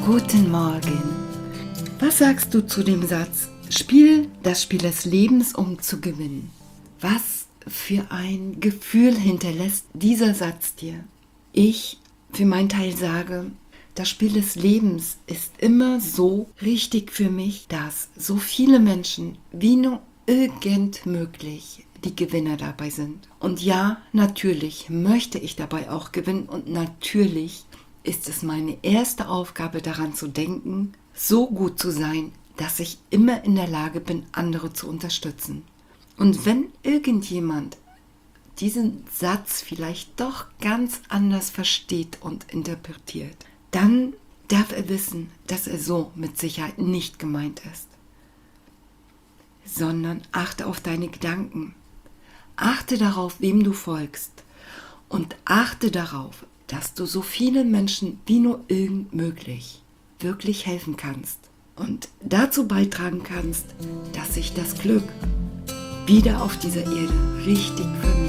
Guten Morgen. Was sagst du zu dem Satz, spiel das Spiel des Lebens, um zu gewinnen? Was für ein Gefühl hinterlässt dieser Satz dir? Ich für meinen Teil sage, das Spiel des Lebens ist immer so richtig für mich, dass so viele Menschen wie nur irgend möglich die Gewinner dabei sind. Und ja, natürlich möchte ich dabei auch gewinnen und natürlich ist es meine erste Aufgabe, daran zu denken, so gut zu sein, dass ich immer in der Lage bin, andere zu unterstützen. Und wenn irgendjemand diesen Satz vielleicht doch ganz anders versteht und interpretiert, dann darf er wissen, dass er so mit Sicherheit nicht gemeint ist. Sondern achte auf deine Gedanken. Achte darauf, wem du folgst. Und achte darauf, dass du so vielen Menschen wie nur irgend möglich wirklich helfen kannst. Und dazu beitragen kannst, dass sich das Glück wieder auf dieser Erde richtig vermehrt.